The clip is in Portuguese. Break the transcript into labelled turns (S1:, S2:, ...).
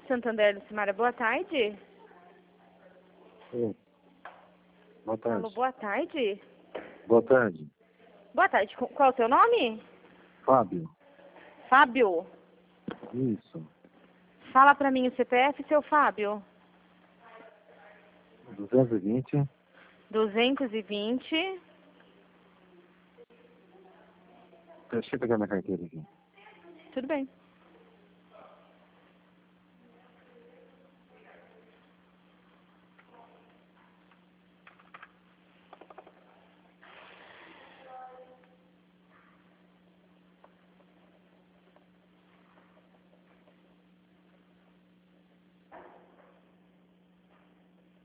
S1: Santander, Lucimara, boa tarde.
S2: Sim. Boa tarde.
S1: Alô, boa tarde.
S2: Boa tarde.
S1: Boa tarde. Qual é o seu nome?
S2: Fábio.
S1: Fábio.
S2: Isso.
S1: Fala pra mim o CPF, seu Fábio.
S2: 220.
S1: 220.
S2: Deixa eu pegar minha carteira aqui.
S1: Tudo bem.